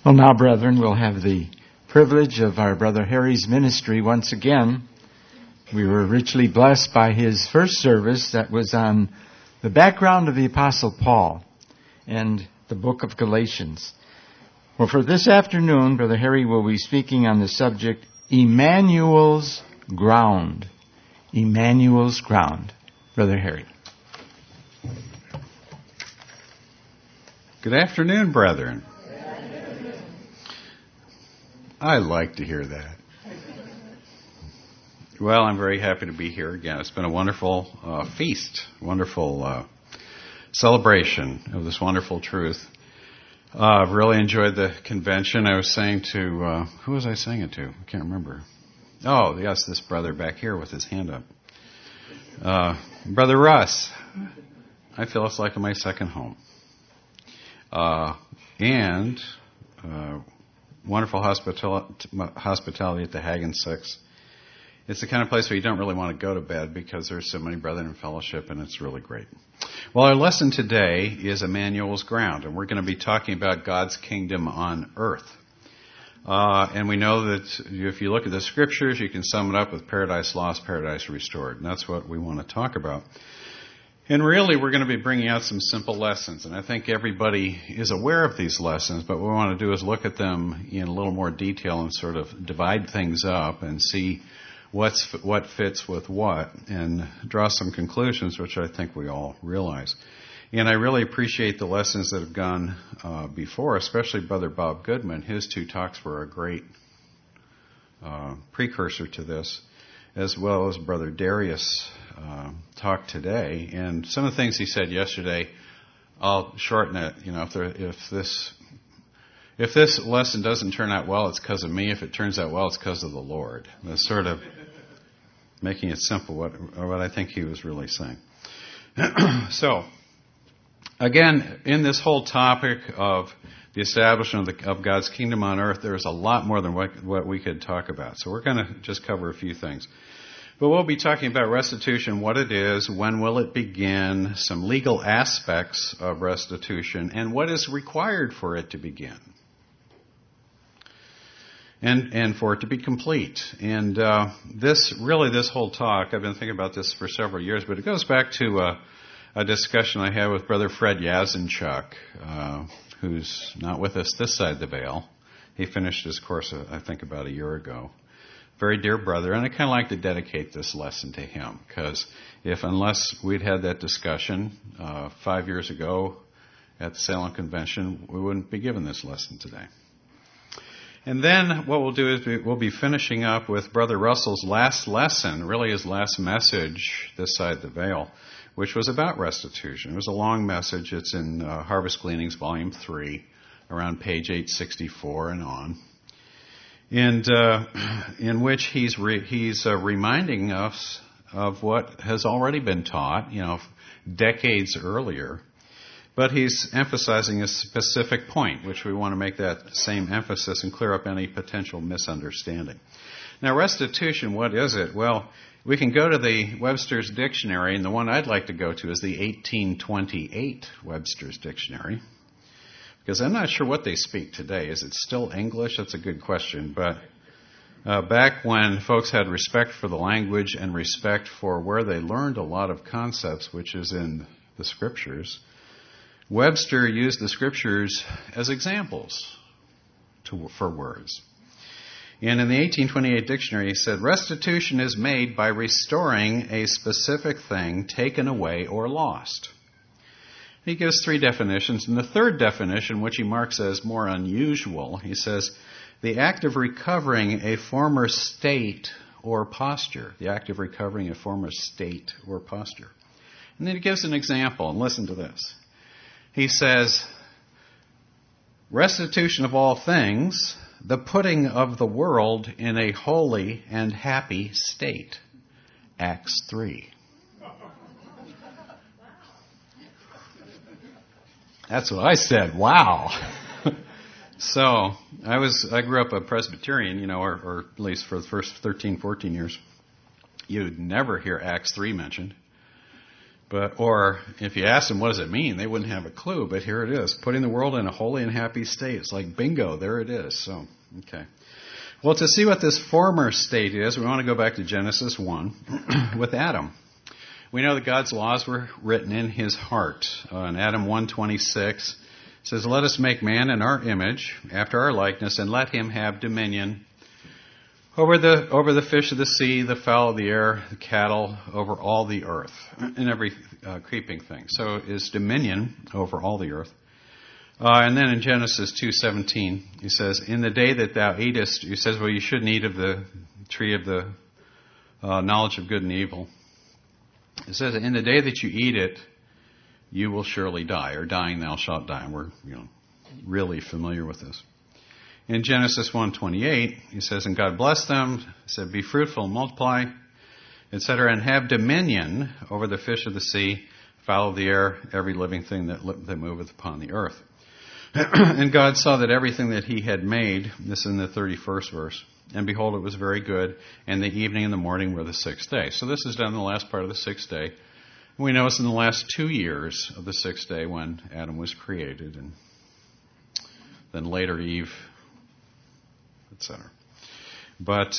Well, now, brethren, we'll have the privilege of our Brother Harry's ministry once again. We were richly blessed by his first service that was on the background of the Apostle Paul and the book of Galatians. Well, for this afternoon, Brother Harry will be speaking on the subject, Emmanuel's Ground. Emmanuel's Ground. Brother Harry. Good afternoon, brethren. I like to hear that. Well, I'm very happy to be here again. It's been a wonderful feast, wonderful celebration of this wonderful truth. I've really enjoyed the convention. I was saying to, who was I saying it to? I can't remember. Oh, yes, this brother back here with his hand up. Brother Russ, I feel it's like my second home. And wonderful hospitality at the Hagen Six. It's the kind of place where you don't really want to go to bed because there's so many brethren in fellowship, and it's really great. Well, our lesson today is Emmanuel's Ground, and we're going to be talking about God's kingdom on earth. And we know that if you look at the scriptures, you can sum it up with paradise lost, paradise restored, and that's what we want to talk about. And really, we're going to be bringing out some simple lessons, and I think everybody is aware of these lessons, but what we want to do is look at them in a little more detail and sort of divide things up and see what fits with what, and draw some conclusions, which I think we all realize. And I really appreciate the lessons that have gone before, especially Brother Bob Goodman. His two talks were a great precursor to this, as well as Brother Darius' talk today. And some of the things he said yesterday, I'll shorten it. You know, if this lesson doesn't turn out well, it's because of me. If it turns out well, it's because of the Lord. That's sort of making it simple, what I think he was really saying. So, again, in this whole topic of the establishment of God's kingdom on earth, there's a lot more than what we could talk about. So we're going to just cover a few things. But we'll be talking about restitution, what it is, when will it begin, some legal aspects of restitution, and what is required for it to begin, and for it to be complete. And this whole talk, I've been thinking about this for several years, but it goes back to a discussion I had with Brother Fred Yazinchuk, who's not with us this side of the veil. He finished his course, I think, about a year ago. Very dear brother, and I kind of like to dedicate this lesson to him, because unless we'd had that discussion 5 years ago at the Salem Convention, we wouldn't be given this lesson today. And then what we'll do is we'll be finishing up with Brother Russell's last lesson, really his last message this side of the veil, which was about restitution. It was a long message. It's in Harvest Gleanings, Volume 3, around page 864 and on. And in which he's reminding us of what has already been taught, decades earlier. But he's emphasizing a specific point, which we want to make that same emphasis and clear up any potential misunderstanding. Now, restitution, what is it? Well, we can go to the Webster's Dictionary, and the one I'd like to go to is the 1828 Webster's Dictionary. Because I'm not sure what they speak today. Is it still English? That's a good question. But back when folks had respect for the language and respect for where they learned a lot of concepts, which is in the Scriptures, Webster used the Scriptures as examples for words. And in the 1828 dictionary, he said, restitution is made by restoring a specific thing taken away or lost. He gives three definitions, and the third definition, which he marks as more unusual, he says, the act of recovering a former state or posture. The act of recovering a former state or posture. And then he gives an example, and listen to this. He says, restitution of all things, the putting of the world in a holy and happy state. Acts 3. That's what I said. Wow. So I grew up a Presbyterian, or at least for the first 13, 14 years. You'd never hear Acts 3 mentioned. Or if you ask them what does it mean, they wouldn't have a clue, but here it is. Putting the world in a holy and happy state. It's like bingo, there it is. So, okay. Well, to see what this former state is, we want to go back to Genesis 1 with Adam. We know that God's laws were written in his heart. In Adam 1:26, it says, "Let us make man in our image, after our likeness, and let him have dominion over the fish of the sea, the fowl of the air, the cattle, over all the earth," and every creeping thing. So is dominion over all the earth. And then in Genesis 2:17, he says, "In the day that thou eatest," he says, well, you shouldn't eat of the tree of the knowledge of good and evil. It says, "In the day that you eat it, you will surely die," or "dying thou shalt die." And we're really familiar with this. In Genesis 1:28, he says, "And God blessed them," he said, "Be fruitful, multiply, etc., and have dominion over the fish of the sea, fowl of the air, every living thing that moveth upon the earth." And God saw that everything that he had made, this is in the 31st verse, "and behold, it was very good, and the evening and the morning were the sixth day." So this is done in the last part of the sixth day. We know it's in the last 2 years of the sixth day when Adam was created, and then later Eve, etc. But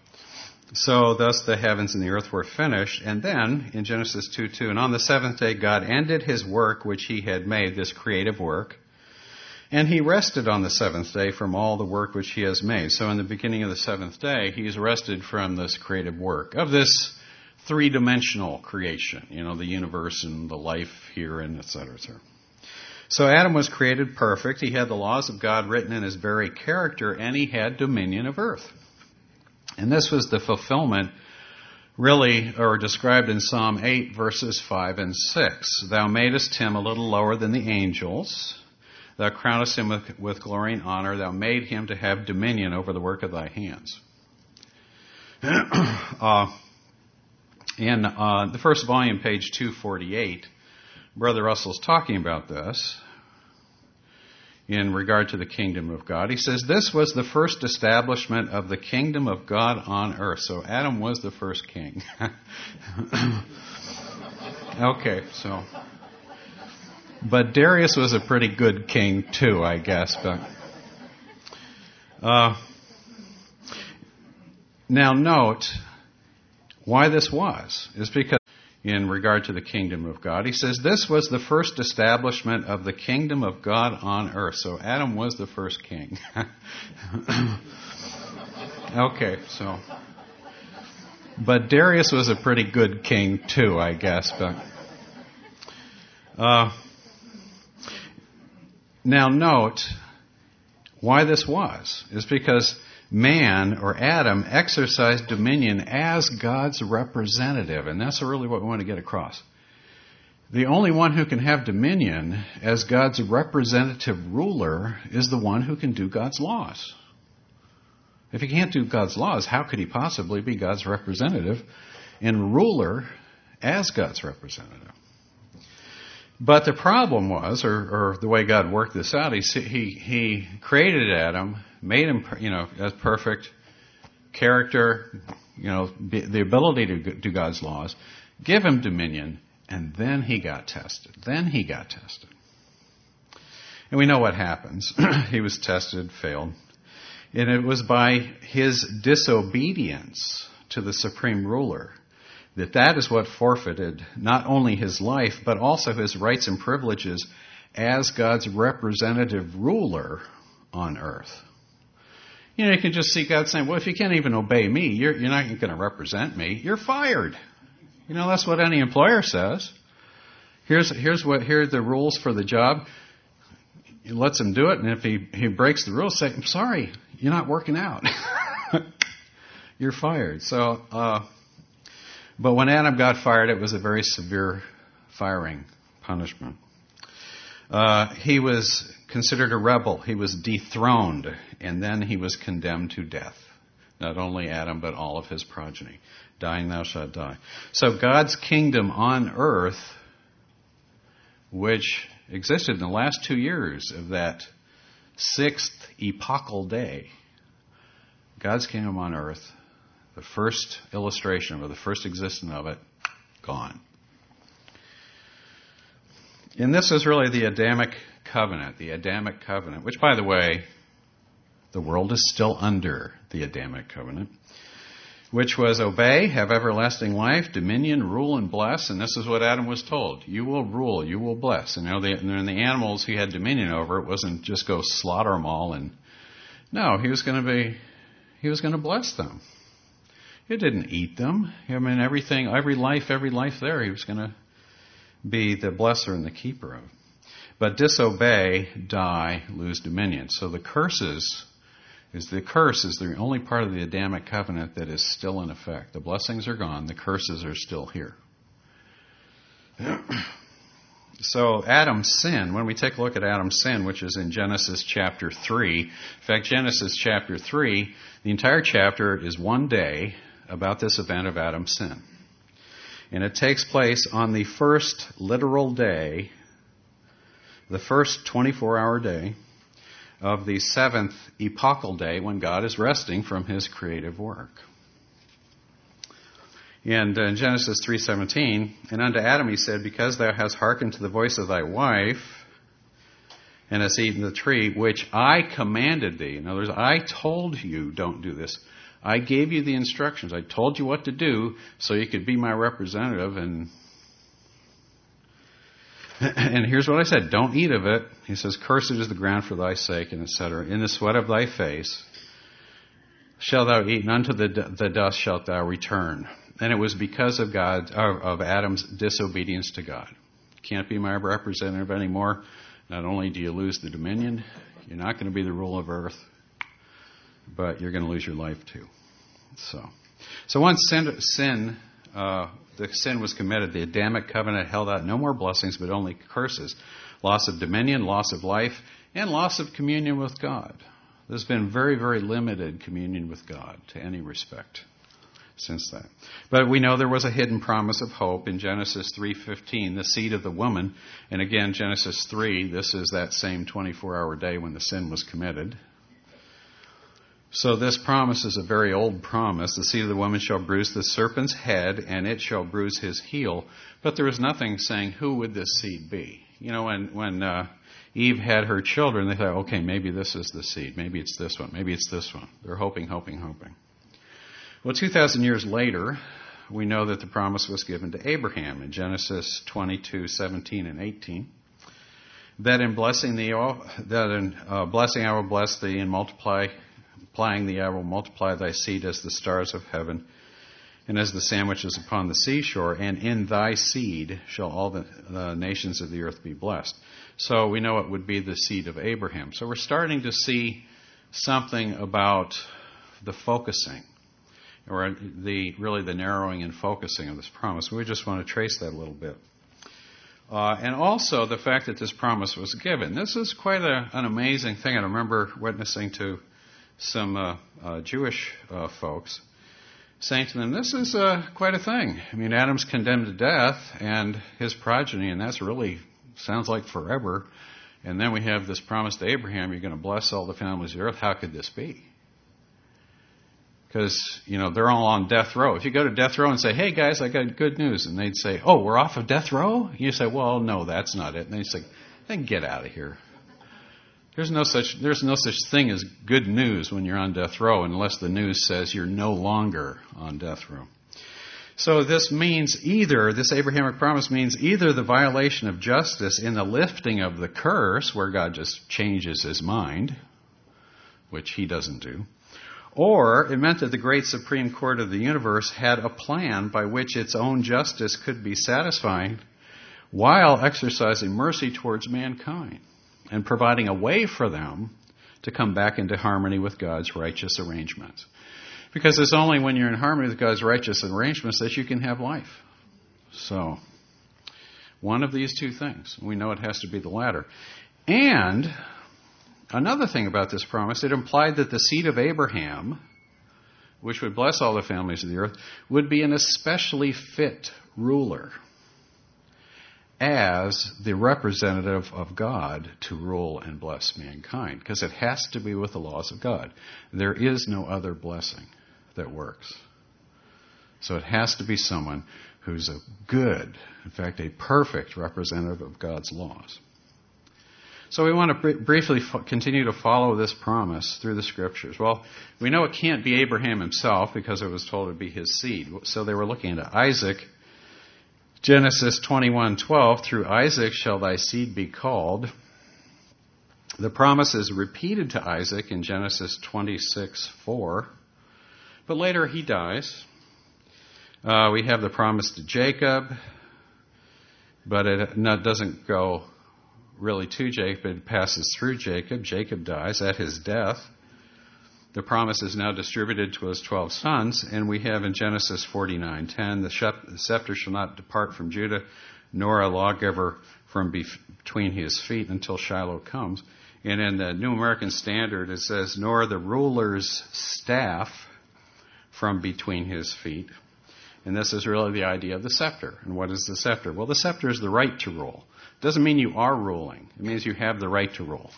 so thus the heavens and the earth were finished. And then in Genesis 2:2, "And on the seventh day God ended his work which he had made," this creative work, "and he rested on the seventh day from all the work which he has made." So in the beginning of the seventh day, he's rested from this creative work of this three-dimensional creation, the universe and the life here and et cetera, et cetera. So Adam was created perfect. He had the laws of God written in his very character, and he had dominion of earth. And this was the fulfillment, really, or described in Psalm 8, verses 5 and 6. "Thou madest him a little lower than the angels. Thou crownest him with glory and honor. Thou made him to have dominion over the work of thy hands." In the first volume, page 248, Brother Russell's talking about this in regard to the kingdom of God. He says, "This was the first establishment of the kingdom of God on earth." So Adam was the first king. Okay, so. But Darius was a pretty good king too, I guess. But now note why this is because in regard to the kingdom of God, he says, "This was the first establishment of the kingdom of God on earth." So Adam was the first king. Okay, so. But Darius was a pretty good king too, I guess. But now note why this is because man, or Adam, exercised dominion as God's representative. And that's really what we want to get across. The only one who can have dominion as God's representative ruler is the one who can do God's laws. If he can't do God's laws, how could he possibly be God's representative and ruler as God's representative? But the problem was, or the way God worked this out, he created Adam, made him, as perfect character, the ability to do God's laws, give him dominion, and then he got tested. And we know what happens. He was tested, failed. And it was by his disobedience to the supreme ruler that is what forfeited not only his life, but also his rights and privileges as God's representative ruler on earth. You can just see God saying, well, if you can't even obey me, you're not going to represent me. You're fired. That's what any employer says. Here are the rules for the job. He lets him do it, and if he breaks the rules, say, "I'm sorry, you're not working out." You're fired. So, but when Adam got fired, it was a very severe firing punishment. He was considered a rebel. He was dethroned, and then he was condemned to death. Not only Adam, but all of his progeny. Dying thou shalt die. So God's kingdom on earth, which existed in the last 2 years of that sixth epochal day, God's kingdom on earth, the first illustration or the first existence of it, gone. And this is really the Adamic covenant, which, by the way, the world is still under the Adamic covenant, which was obey, have everlasting life, dominion, rule, and bless. And this is what Adam was told. You will rule, you will bless. And the animals he had dominion over, it wasn't just go slaughter them all. And no, he was going to bless them. He didn't eat them. I mean, every life there, he was going to be the blesser and the keeper of. But disobey, die, lose dominion. So the curse is the only part of the Adamic covenant that is still in effect. The blessings are gone. The curses are still here. So Adam's sin, when we take a look at Adam's sin, which is in Genesis chapter 3, in fact, Genesis chapter 3, the entire chapter is one day about this event of Adam's sin. And it takes place on the first literal day, the first 24-hour day of the seventh epochal day when God is resting from his creative work. And in Genesis 3:17, and unto Adam he said, because thou hast hearkened to the voice of thy wife, and hast eaten the tree which I commanded thee. In other words, I told you don't do this. I gave you the instructions. I told you what to do so you could be my representative. And here's what I said. Don't eat of it. He says, cursed is the ground for thy sake, and etc. In the sweat of thy face shalt thou eat, and unto the dust shalt thou return. And it was because of Adam's disobedience to God. You can't be my representative anymore. Not only do you lose the dominion, you're not going to be the ruler of earth, but you're going to lose your life too. So once the sin was committed, the Adamic covenant held out no more blessings, but only curses. Loss of dominion, loss of life, and loss of communion with God. There's been very, very limited communion with God to any respect since that. But we know there was a hidden promise of hope in Genesis 3:15, the seed of the woman. And again, Genesis 3, this is that same 24-hour day when the sin was committed. So this promise is a very old promise. The seed of the woman shall bruise the serpent's head, and it shall bruise his heel. But there was nothing saying, who would this seed be? You know, when Eve had her children, they thought, okay, maybe this is the seed. Maybe it's this one. Maybe it's this one. They're hoping. Well, 2,000 years later, we know that the promise was given to Abraham in Genesis 22:17 and 18. That in blessing I will bless thee, and multiplying thee I will multiply thy seed as the stars of heaven, and as the sand which is upon the seashore, and in thy seed shall all the nations of the earth be blessed. So we know it would be the seed of Abraham. So we're starting to see something about the focusing, or the narrowing and focusing of this promise. We just want to trace that a little bit. And also the fact that this promise was given. This is quite an amazing thing. I remember witnessing to some Jewish folks saying to them, this is quite a thing. I mean, Adam's condemned to death and his progeny, and that's really sounds like forever. And then we have this promise to Abraham, you're going to bless all the families of the earth. How could this be? Because, they're all on death row. If you go to death row and say, hey guys, I got good news, and they'd say, oh, we're off of death row? And you say, well, no, that's not it. And they'd say, then get out of here. There's no such thing as good news when you're on death row unless the news says you're no longer on death row. So this Abrahamic promise means either the violation of justice in the lifting of the curse, where God just changes his mind, which he doesn't do, or it meant that the great Supreme Court of the universe had a plan by which its own justice could be satisfied while exercising mercy towards mankind and providing a way for them to come back into harmony with God's righteous arrangements. Because it's only when you're in harmony with God's righteous arrangements that you can have life. So, one of these two things. We know it has to be the latter. And another thing about this promise, it implied that the seed of Abraham, which would bless all the families of the earth, would be an especially fit ruler as the representative of God to rule and bless mankind, because it has to be with the laws of God. There is no other blessing that works. So it has to be someone who's a good, in fact, a perfect representative of God's laws. So we want to briefly continue to follow this promise through the Scriptures. Well, we know it can't be Abraham himself because it was told to be his seed. So they were looking at Isaac. Genesis 21:12, through Isaac shall thy seed be called. The promise is repeated to Isaac in Genesis 26:4. But later he dies. We have the promise to Jacob, but it doesn't go really to Jacob, it passes through Jacob. Jacob dies at his death. The promise is now distributed to his 12 sons, and we have in Genesis 49:10, the scepter shall not depart from Judah, nor a lawgiver from between his feet until Shiloh comes. And in the New American Standard it says, nor the ruler's staff from between his feet. And this is really the idea of the scepter. And what is the scepter? Well, the scepter is the right to rule. It doesn't mean you are ruling. It means you have the right to rule.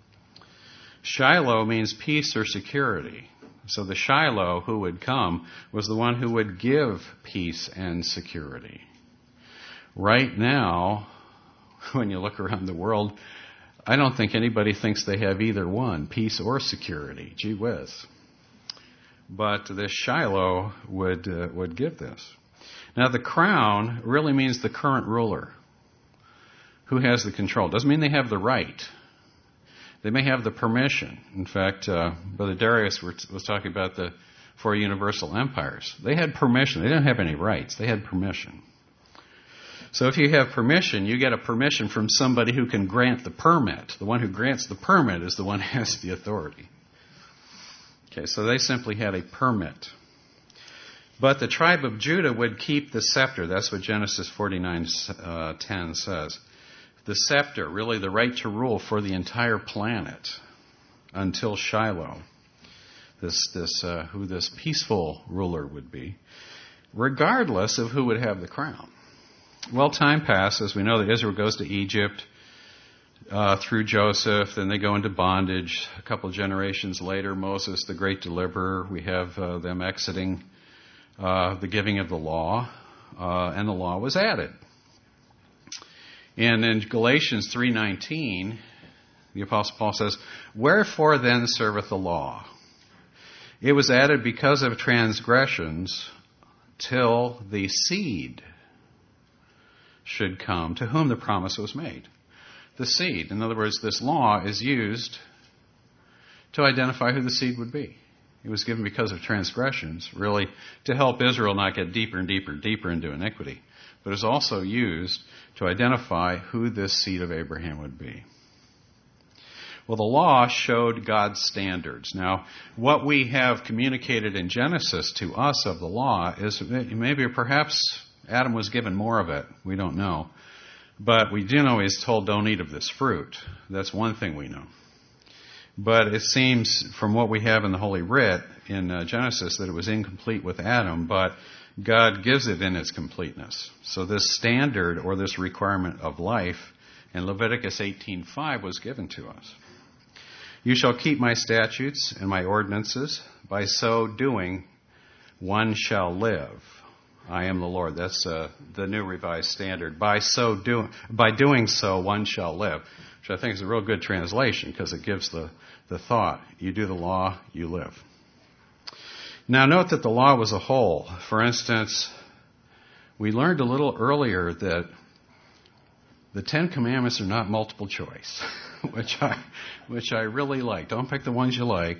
Shiloh means peace or security. So the Shiloh who would come was the one who would give peace and security. Right now, when you look around the world, I don't think anybody thinks they have either one, peace or security. Gee whiz. But this Shiloh would give this. Now the crown really means the current ruler who has the control. Doesn't mean they have the right. They may have the permission. In fact, Brother Darius was talking about the 4 universal empires. They had permission. They didn't have any rights. They had permission. So if you have permission, you get a permission from somebody who can grant the permit. The one who grants the permit is the one who has the authority. Okay, so they simply had a permit. But the tribe of Judah would keep the scepter. That's what Genesis 49:10 says. The scepter, really the right to rule for the entire planet until Shiloh, who this peaceful ruler would be, regardless of who would have the crown. Well, time passes. We know that Israel goes to Egypt through Joseph. Then they go into bondage. A couple of generations later, Moses, the great deliverer, we have them exiting the giving of the law, and the law was added. And in Galatians 3:19, the Apostle Paul says, wherefore then serveth the law? It was added because of transgressions till the seed should come to whom the promise was made. The seed. In other words, this law is used to identify who the seed would be. It was given because of transgressions, really to help Israel not get deeper and deeper and deeper into iniquity. But it's also used to identify who this seed of Abraham would be. Well, the law showed God's standards. Now, what we have communicated in Genesis to us of the law is maybe perhaps Adam was given more of it. We don't know. But we do know he's told, don't eat of this fruit. That's one thing we know. But it seems from what we have in the Holy Writ in Genesis that it was incomplete with Adam, but God gives it in its completeness. So this standard or this requirement of life in Leviticus 18:5 was given to us. You shall keep my statutes and my ordinances. By so doing, one shall live. I am the Lord. That's the New Revised Standard. By doing so, one shall live. Which I think is a real good translation because it gives the thought. You do the law, you live. Now note that the law was a whole. For instance, we learned a little earlier that the 10 Commandments are not multiple choice, which I really like. Don't pick the ones you like.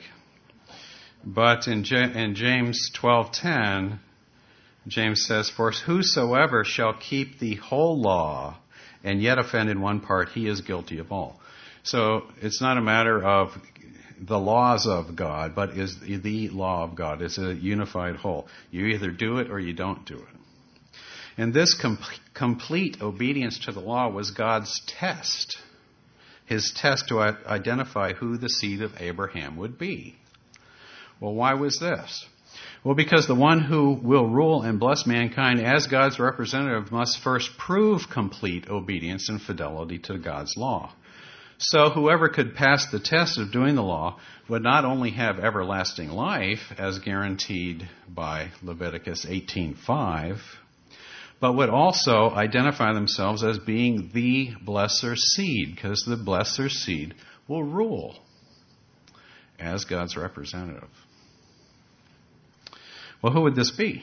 But in James 12:10, James says, for whosoever shall keep the whole law and yet offend in one part, he is guilty of all. So it's not a matter of the laws of God, but is the law of God. It's a unified whole. You either do it or you don't do it. And this complete obedience to the law was God's test. His test to identify who the seed of Abraham would be. Well, why was this? Well, because the one who will rule and bless mankind as God's representative must first prove complete obedience and fidelity to God's law. So whoever could pass the test of doing the law would not only have everlasting life, as guaranteed by Leviticus 18:5, but would also identify themselves as being the blesser's seed, because the blesser's seed will rule as God's representative. Well, who would this be?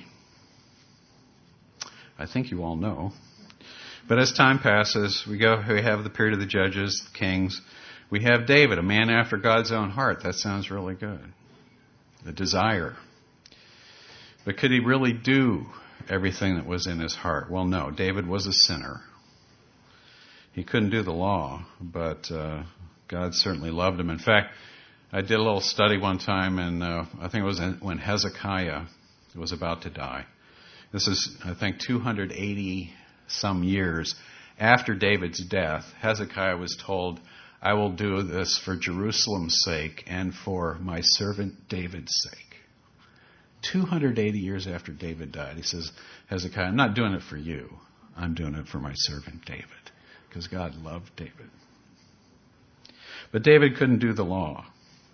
I think you all know. But as time passes, we have the period of the judges, the kings. We have David, a man after God's own heart. That sounds really good. The desire. But could he really do everything that was in his heart? Well, no. David was a sinner. He couldn't do the law, but God certainly loved him. In fact, I did a little study one time, and I think it was when Hezekiah was about to die. This is, I think, 280 some years after David's death. Hezekiah was told, I will do this for Jerusalem's sake and for my servant David's sake. 280 years after David died, he says, Hezekiah, I'm not doing it for you. I'm doing it for my servant David, because God loved David. But David couldn't do the law.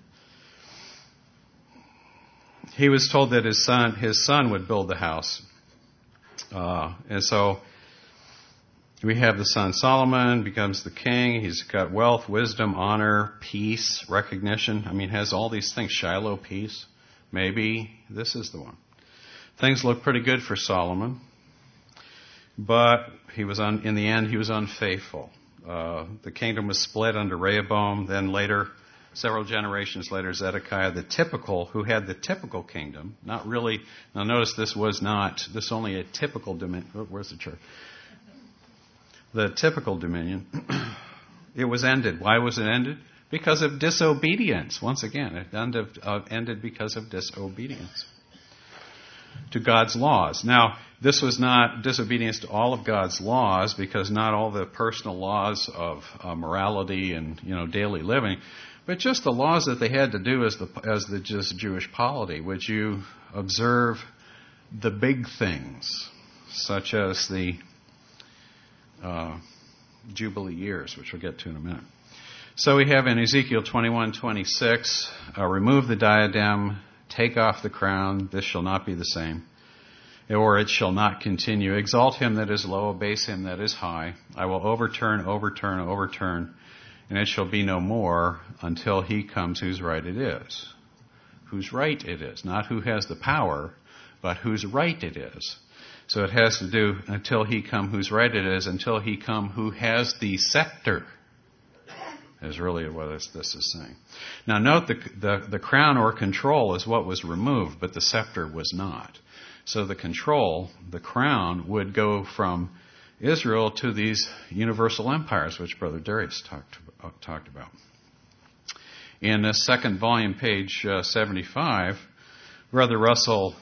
He was told that his son would build the house. And so we have the son Solomon, becomes the king. He's got wealth, wisdom, honor, peace, recognition. I mean, has all these things. Shiloh, peace. Maybe this is the one. Things look pretty good for Solomon. But in the end, he was unfaithful. The kingdom was split under Rehoboam. Then later, several generations later, Zedekiah, who had the typical kingdom, not really. Now notice this only a typical dominion. Where's the church? The typical dominion, it was ended. Why was it ended? Because of disobedience. Once again, it ended because of disobedience to God's laws. Now, this was not disobedience to all of God's laws, because not all the personal laws of morality and daily living, but just the laws that they had to do as the just Jewish polity. Would you observe the big things, such as the Jubilee years, which we'll get to in a minute. So we have in Ezekiel 21:26, remove the diadem, take off the crown, this shall not be the same, or it shall not continue. Exalt him that is low, abase him that is high. I will overturn, and it shall be no more until he comes whose right it is. Whose right it is, not who has the power, but whose right it is. So it has to do until he come whose right it is, until he come who has the scepter, is really what this is saying. Now note the crown or control is what was removed, but the scepter was not. So the crown would go from Israel to these universal empires, which Brother Darius talked about. In the second volume, page 75, Brother Russell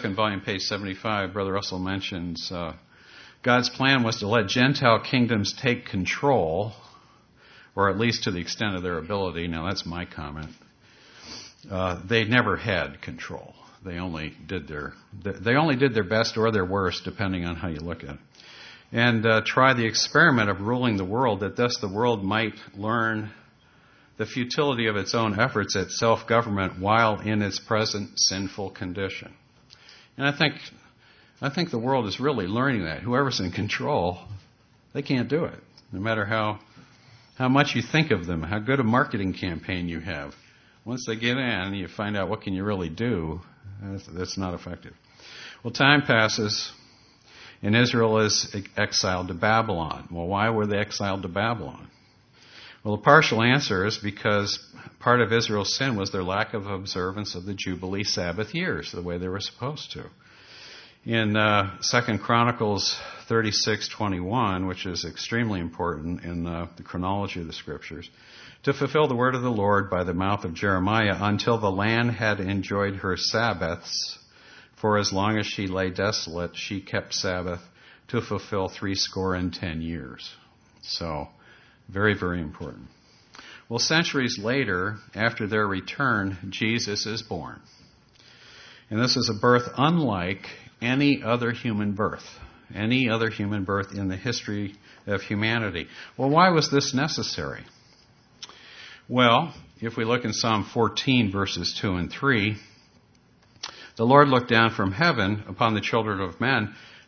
mentions God's plan was to let Gentile kingdoms take control, or at least to the extent of their ability. Now that's my comment. They never had control. They only did their best or their worst, depending on how you look at it. And try the experiment of ruling the world, that thus the world might learn the futility of its own efforts at self-government while in its present sinful condition. And I think the world is really learning that. Whoever's in control, they can't do it. No matter how much you think of them, how good a marketing campaign you have. Once they get in, you find out what can you really do. That's not effective. Well, time passes, and Israel is exiled to Babylon. Well, why were they exiled to Babylon? Well, the partial answer is because part of Israel's sin was their lack of observance of the Jubilee Sabbath years, the way they were supposed to. In 2 Chronicles 36:21, which is extremely important in the chronology of the Scriptures, to fulfill the word of the Lord by the mouth of Jeremiah, until the land had enjoyed her Sabbaths, for as long as she lay desolate, she kept Sabbath to fulfill 70 years. So, very, very important. Well, centuries later, after their return, Jesus is born. And this is a birth unlike any other human birth in the history of humanity. Well, why was this necessary? Well, if we look in Psalm 14, verses 2 and 3, the Lord looked down from heaven upon the children of men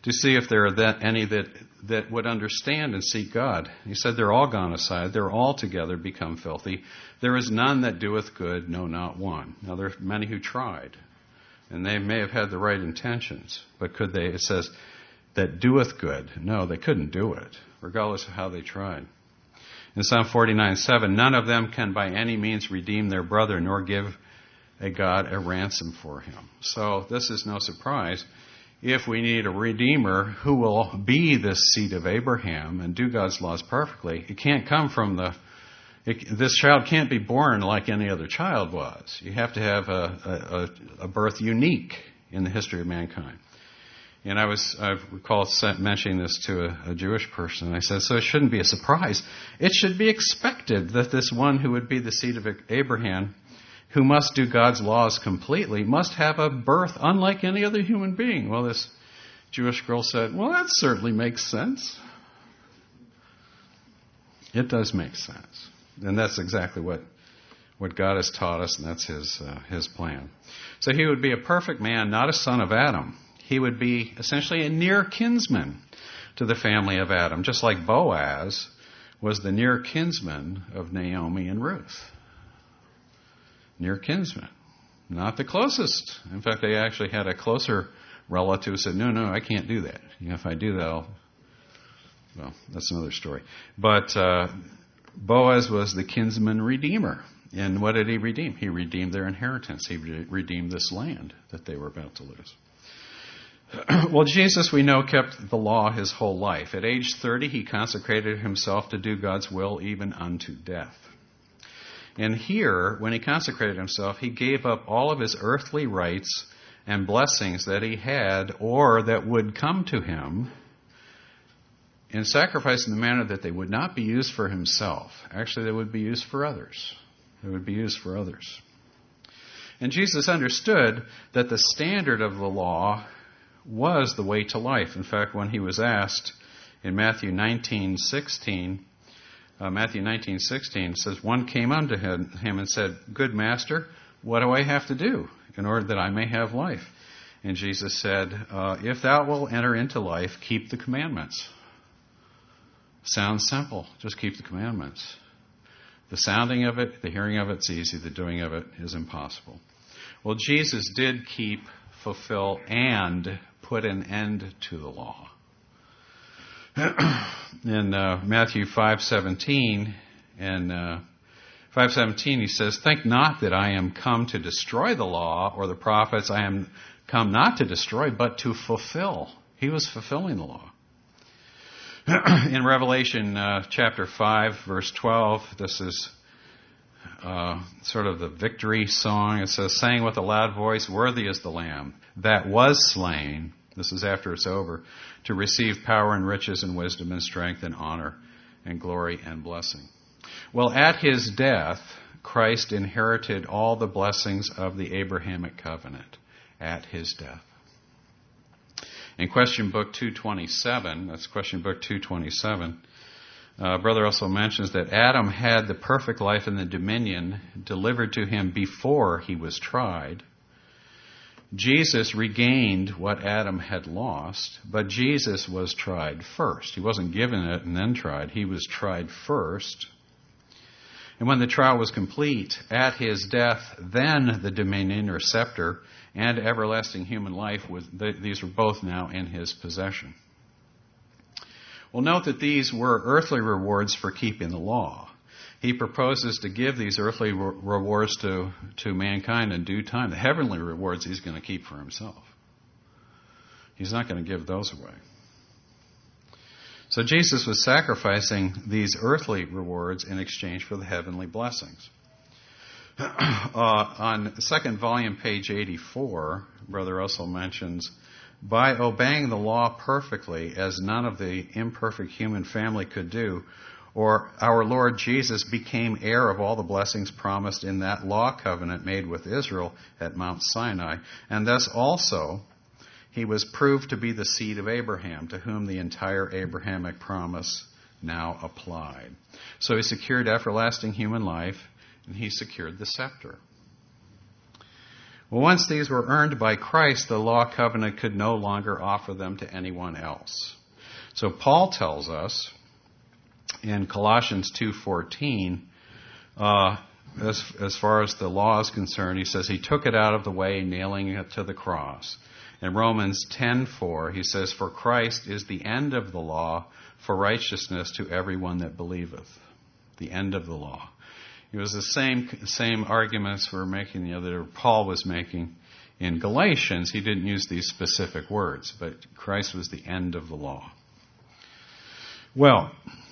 to see if there are any that would understand and seek God. He said, they're all gone aside. They're all together become filthy. There is none that doeth good, no, not one. Now, there are many who tried, and they may have had the right intentions, but could they? It says, that doeth good. No, they couldn't do it, regardless of how they tried. In Psalm 49:7, none of them can by any means redeem their brother, nor give a God a ransom for him. So this is no surprise. If we need a redeemer who will be this seed of Abraham and do God's laws perfectly, it can't come from this child can't be born like any other child was. You have to have a birth unique in the history of mankind. And I recall mentioning this to a Jewish person. I said, so it shouldn't be a surprise. It should be expected that this one who would be the seed of Abraham, who must do God's laws completely, must have a birth unlike any other human being. Well, this Jewish girl said, well, that certainly makes sense. It does make sense. And that's exactly what God has taught us, and that's his plan. So he would be a perfect man, not a son of Adam. He would be essentially a near kinsman to the family of Adam, just like Boaz was the near kinsman of Naomi and Ruth. Near kinsman. Not the closest. In fact, they actually had a closer relative who said, no, I can't do that. If I do that, well, that's another story. But Boaz was the kinsman redeemer. And what did he redeem? He redeemed their inheritance. He redeemed this land that they were about to lose. Well, Jesus, we know, kept the law his whole life. At age 30, he consecrated himself to do God's will even unto death. And here, when he consecrated himself, he gave up all of his earthly rights and blessings that he had or that would come to him in sacrifice in the manner that they would not be used for himself. Actually, they would be used for others. They would be used for others. And Jesus understood that the standard of the law was the way to life. In fact, when he was asked in Matthew 19:16, says, one came unto him and said, good master, what do I have to do in order that I may have life? And Jesus said, if thou wilt enter into life, keep the commandments. Sounds simple. Just keep the commandments. The sounding of it, the hearing of it's easy. The doing of it is impossible. Well, Jesus did keep, fulfill, and put an end to the law. In Matthew 5:17, and 5:17 he says, think not that I am come to destroy the law or the prophets. I am come not to destroy, but to fulfill. He was fulfilling the law. In Revelation chapter 5, verse 12, this is sort of the victory song. It says, saying with a loud voice, worthy is the Lamb that was slain, this is after it's over, to receive power and riches and wisdom and strength and honor and glory and blessing. Well, at his death, Christ inherited all the blessings of the Abrahamic covenant at his death. In Question Book 227, that's Question Book 227, Brother also mentions that Adam had the perfect life and the dominion delivered to him before he was tried. Jesus regained what Adam had lost, but Jesus was tried first. He wasn't given it and then tried. He was tried first. And when the trial was complete, at his death, then the dominion or scepter and everlasting human life, these were both now in his possession. Well, note that these were earthly rewards for keeping the law. He proposes to give these earthly rewards to mankind in due time. The heavenly rewards he's going to keep for himself. He's not going to give those away. So Jesus was sacrificing these earthly rewards in exchange for the heavenly blessings. On the second volume, page 84, Brother Russell mentions, by obeying the law perfectly, as none of the imperfect human family could do, or our Lord Jesus became heir of all the blessings promised in that law covenant made with Israel at Mount Sinai, and thus also he was proved to be the seed of Abraham, to whom the entire Abrahamic promise now applied. So he secured everlasting human life, and he secured the scepter. Well, once these were earned by Christ, the law covenant could no longer offer them to anyone else. So Paul tells us in Colossians 2:14, as far as the law is concerned, he says he took it out of the way, nailing it to the cross. In Romans 10:4, he says, "For Christ is the end of the law for righteousness to everyone that believeth." The end of the law. It was the same arguments we're making the other, Paul was making in Galatians. He didn't use these specific words, but Christ was the end of the law. Well,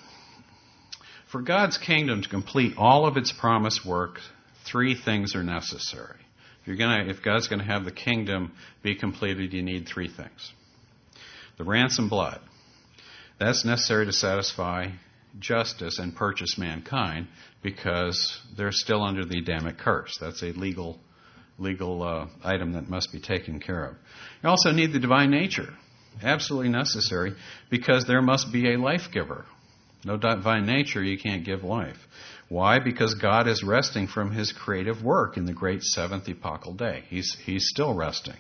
for God's kingdom to complete all of its promised work, three things are necessary. If God's going to have the kingdom be completed, you need three things. The ransom blood. That's necessary to satisfy justice and purchase mankind because they're still under the Adamic curse. That's a legal item that must be taken care of. You also need the divine nature. Absolutely necessary because there must be a life giver. No divine nature, you can't give life. Why? Because God is resting from his creative work in the great seventh epochal day. He's still resting.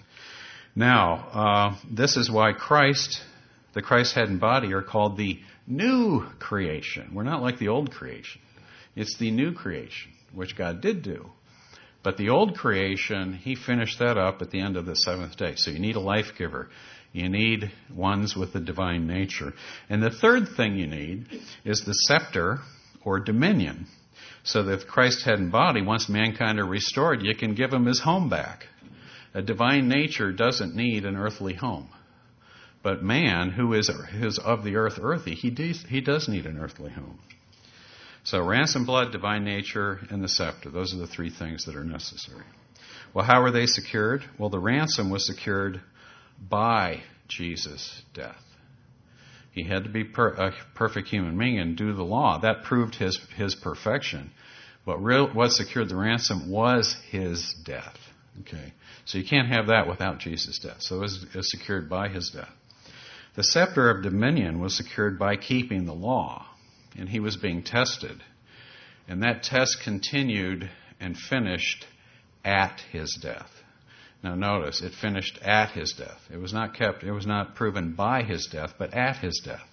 Now, this is why the Christ head and body are called the new creation. We're not like the old creation. It's the new creation, which God did do. But the old creation, he finished that up at the end of the seventh day. So you need a life giver. You need ones with the divine nature. And the third thing you need is the scepter or dominion. So that Christ's head and body, once mankind are restored, you can give him his home back. A divine nature doesn't need an earthly home. But man, who is of the earth earthy, he does need an earthly home. So ransom blood, divine nature, and the scepter. Those are the three things that are necessary. Well, how were they secured? Well, the ransom was secured by Jesus' death. He had to be a perfect human being and do the law. That proved his perfection. But what secured the ransom was his death. Okay, so you can't have that without Jesus' death. So it was secured by his death. The scepter of dominion was secured by keeping the law, and he was being tested. And that test continued and finished at his death. Now notice, it finished at his death. It was not proven by his death, but at his death.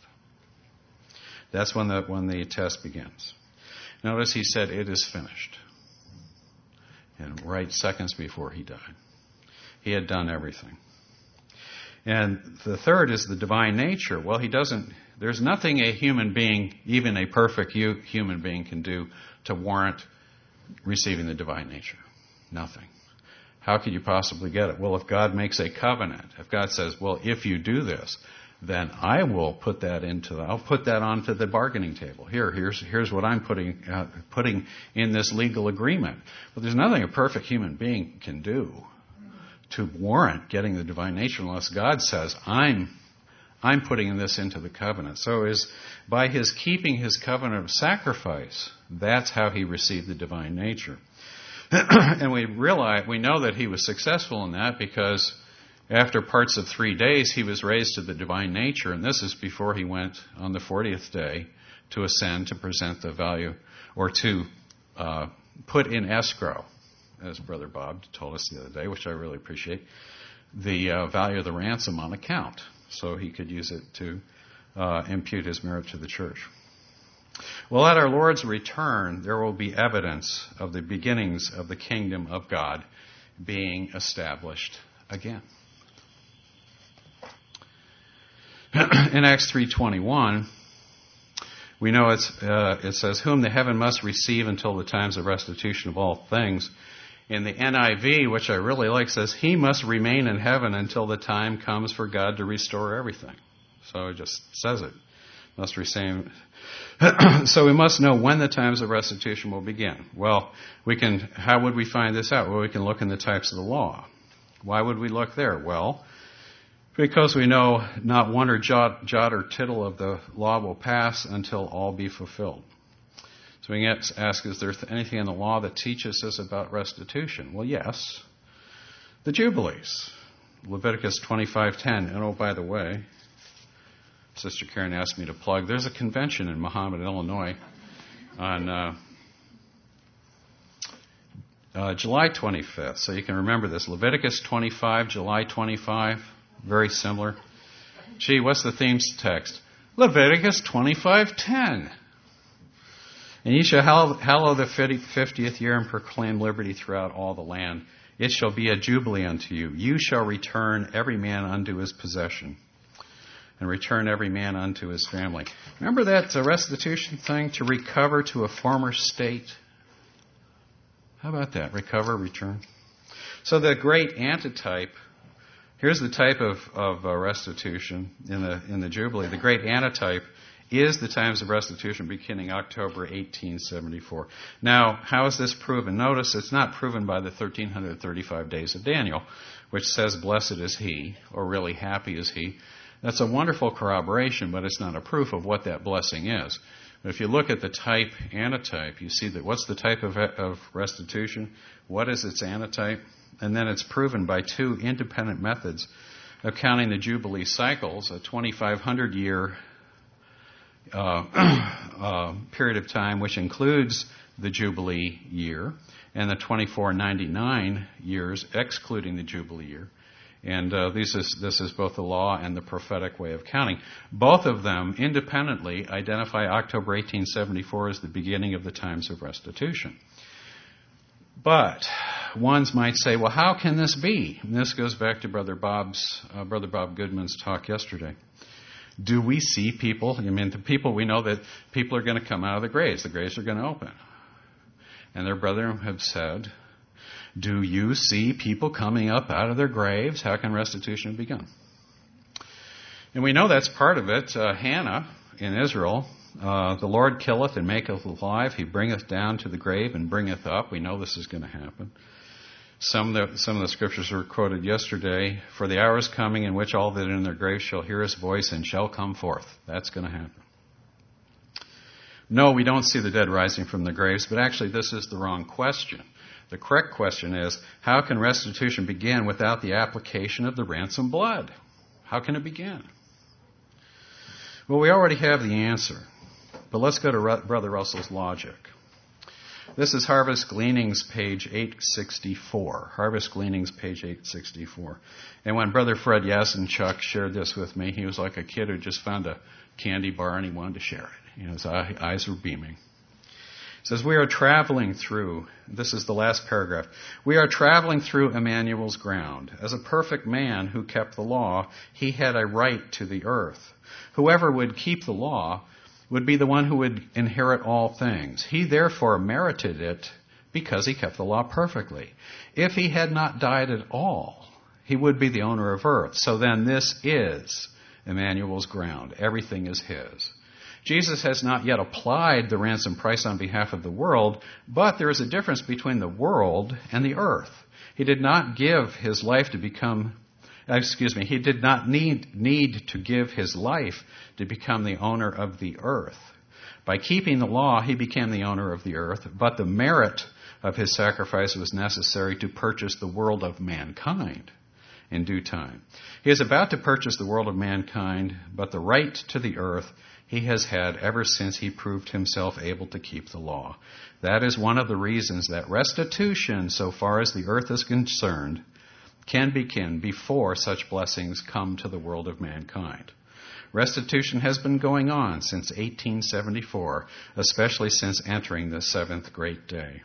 That's when the test begins. Notice he said, "It is finished." And right seconds before he died. He had done everything. And the third is the divine nature. Well, there's nothing a human being, even a perfect human being, can do to warrant receiving the divine nature. Nothing. How could you possibly get it? Well, if God makes a covenant, if God says, well, if you do this, then I will put that I'll put that onto the bargaining table. Here's what I'm putting in this legal agreement. Well, there's nothing a perfect human being can do to warrant getting the divine nature unless God says, I'm putting this into the covenant. So by his keeping his covenant of sacrifice, that's how he received the divine nature. And we know that he was successful in that because after parts of 3 days, he was raised to the divine nature. And this is before he went on the 40th day to ascend, to present the value, or to put in escrow, as Brother Bob told us the other day, which I really appreciate, the value of the ransom on account. So he could use it to impute his merit to the church. Well, at our Lord's return, there will be evidence of the beginnings of the kingdom of God being established again. In Acts 3:21, we know it says, "Whom the heaven must receive until the times of restitution of all things." In the NIV, which I really like, says, "He must remain in heaven until the time comes for God to restore everything." So it just says it. Must receive. So we must know when the times of restitution will begin. Well, how would we find this out? Well, we can look in the text of the law. Why would we look there? Well, because we know not one or jot or tittle of the law will pass until all be fulfilled. So we can ask, is there anything in the law that teaches us about restitution? Well, yes. The Jubilees. Leviticus 25:10. And oh, by the way, Sister Karen asked me to plug. There's a convention in Mahomet, Illinois on July 25th. So you can remember this. Leviticus 25, July 25. Very similar. Gee, what's the theme's text? Leviticus 25:10. And ye shall hallow the 50th year and proclaim liberty throughout all the land. It shall be a jubilee unto you. You shall return every man unto his possession, and return every man unto his family. Remember that restitution thing, to recover to a former state? How about that? Recover, return. So the great antitype, here's the type of restitution in the Jubilee. The great antitype is the times of restitution beginning October 1874. Now, how is this proven? Notice it's not proven by the 1335 days of Daniel, which says, blessed is he, or really happy is he. That's a wonderful corroboration, but it's not a proof of what that blessing is. But if you look at the type, antitype, you see that what's the type of restitution? What is its antitype? And then it's proven by two independent methods of counting the Jubilee cycles, a 2,500-year period of time, which includes the Jubilee year, and the 2499 years, excluding the Jubilee year. And this is both the law and the prophetic way of counting. Both of them independently identify October 1874 as the beginning of the times of restitution. But ones might say, well, how can this be? And this goes back to Brother Bob Goodman's talk yesterday. Do we see people? I mean, the people, we know that people are going to come out of the graves. The graves are going to open. And their brethren have said, do you see people coming up out of their graves? How can restitution have begun? And we know that's part of it. Hannah in Israel, the Lord killeth and maketh alive. He bringeth down to the grave and bringeth up. We know this is going to happen. Some of the scriptures were quoted yesterday. For the hour is coming in which all that are in their graves shall hear his voice and shall come forth. That's going to happen. No, we don't see the dead rising from the graves, but actually this is the wrong question. The correct question is, how can restitution begin without the application of the ransom blood? How can it begin? Well, we already have the answer, but let's go to Brother Russell's logic. This is Harvest Gleanings, page 864. Harvest Gleanings, page 864. And when Brother Fred Yasinchuk shared this with me, he was like a kid who just found a candy bar and he wanted to share it. His eyes were beaming. It says, we are traveling through, this is the last paragraph, we are traveling through Emmanuel's ground. As a perfect man who kept the law, he had a right to the earth. Whoever would keep the law would be the one who would inherit all things. He therefore merited it because he kept the law perfectly. If he had not died at all, he would be the owner of earth. So then this is Emmanuel's ground. Everything is his. Jesus has not yet applied the ransom price on behalf of the world, but there is a difference between the world and the earth. He did not give his life to become, he did not need to give his life to become the owner of the earth. By keeping the law, he became the owner of the earth, but the merit of his sacrifice was necessary to purchase the world of mankind in due time. He is about to purchase the world of mankind, but the right to the earth he has had ever since he proved himself able to keep the law. That is one of the reasons that restitution, so far as the earth is concerned, can begin before such blessings come to the world of mankind. Restitution has been going on since 1874, especially since entering the seventh great day.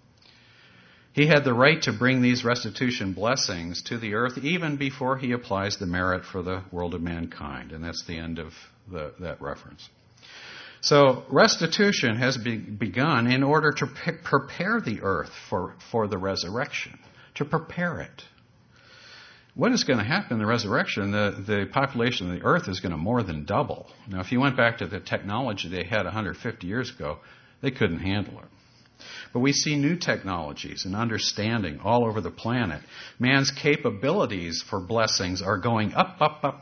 He had the right to bring these restitution blessings to the earth even before he applies the merit for the world of mankind. And that's the end of that reference. So restitution has begun in order to prepare the earth for the resurrection, to prepare it. What is going to happen in the resurrection? The population of the earth is going to more than double. Now, if you went back to the technology they had 150 years ago, they couldn't handle it. But we see new technologies and understanding all over the planet. Man's capabilities for blessings are going up,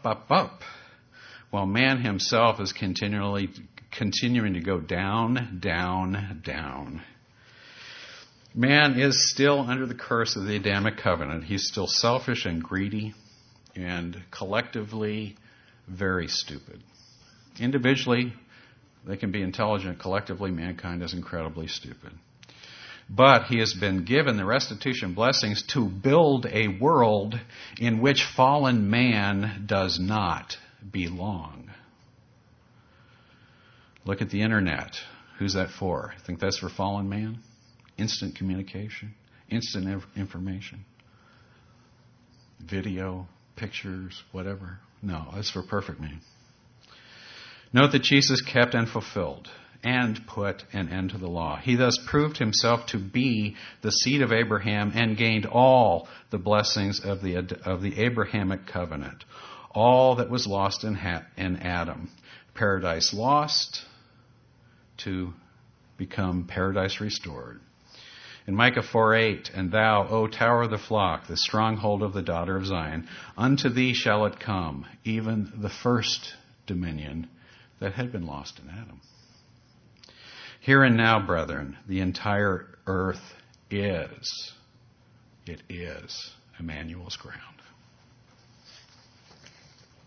while man himself is continuing to go down, down, down. Man is still under the curse of the Adamic covenant. He's still selfish and greedy and collectively very stupid. Individually, they can be intelligent. Collectively, mankind is incredibly stupid. But he has been given the restitution blessings to build a world in which fallen man does not belong. Look at the internet. Who's that for? Think that's for fallen man? Instant communication, instant information, video, pictures, whatever. No, that's for perfect man. Note that Jesus kept and fulfilled and put an end to the law. He thus proved himself to be the seed of Abraham and gained all the blessings of the Abrahamic covenant. All that was lost in Adam. Paradise lost to become paradise restored. In Micah 4:8, and thou, O tower of the flock, the stronghold of the daughter of Zion, unto thee shall it come, even the first dominion that had been lost in Adam. Here and now, brethren, the entire earth is Emmanuel's ground.